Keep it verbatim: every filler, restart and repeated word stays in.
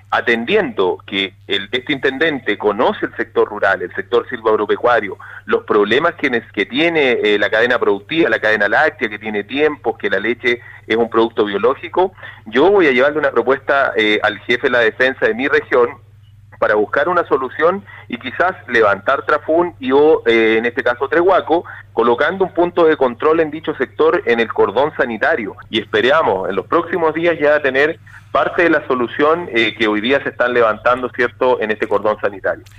atendiendo que el, este intendente conoce el sector rural, el sector silvagropecuario, los problemas que, que tiene eh, la cadena productiva, la cadena láctea, que tiene tiempos, que la leche es un producto biológico, yo voy a llevarle una propuesta eh, al jefe de la defensa de mi región para buscar una solución y quizás levantar Trafún y o, eh, en este caso Trehuaco, colocando un punto de control en dicho sector en el cordón sanitario. Y esperamos en los próximos días ya tener parte de la solución eh, que hoy día se están levantando, ¿cierto?, en este cordón sanitario.